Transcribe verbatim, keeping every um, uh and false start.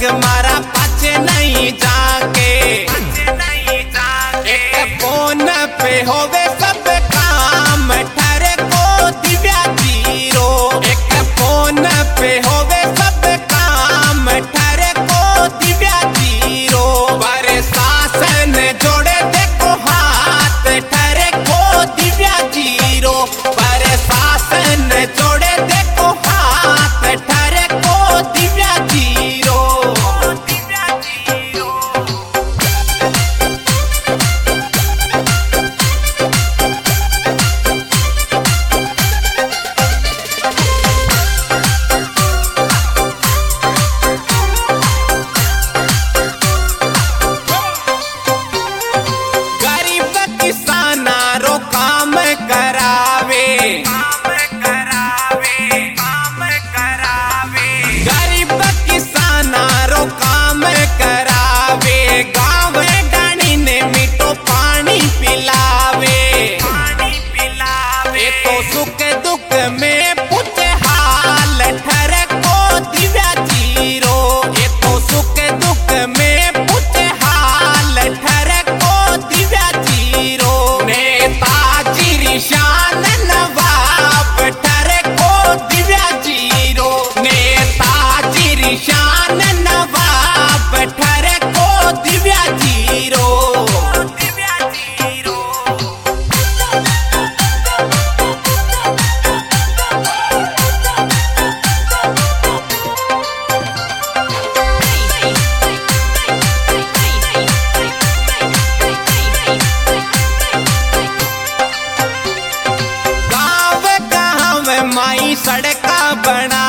मारा पाछे नहीं जाके, एक फोन पे होवे सब काम ठहरे को दिव्या जीरो, एक फोन पे होवे सब काम ठहरे को दिव्या जीरो। पर शासन जोड़े देखो हाथ ठहरे को दिव्या जीरो, पर शासन जोड़े देखो हाथ ठहरे को दिव्या जीरो। गरीब किसाना रो काम करावे, गरीब किसाना रो काम करावे, गाँव डाणी ने मीठो पानी पिलावे, ये तो सुख दुख में पूछे हाल ठहरे को दिव्या जीरो, ये तो सुख दुख में पूछे हाल ठहरे को दिव्या जीरो। नेताजी शान नवाब ठहरे को दिव्या जीरो, नेताजी शान नवाब ठहरे को दिव्या जीरो। गाँव गाँव माई सड़का बना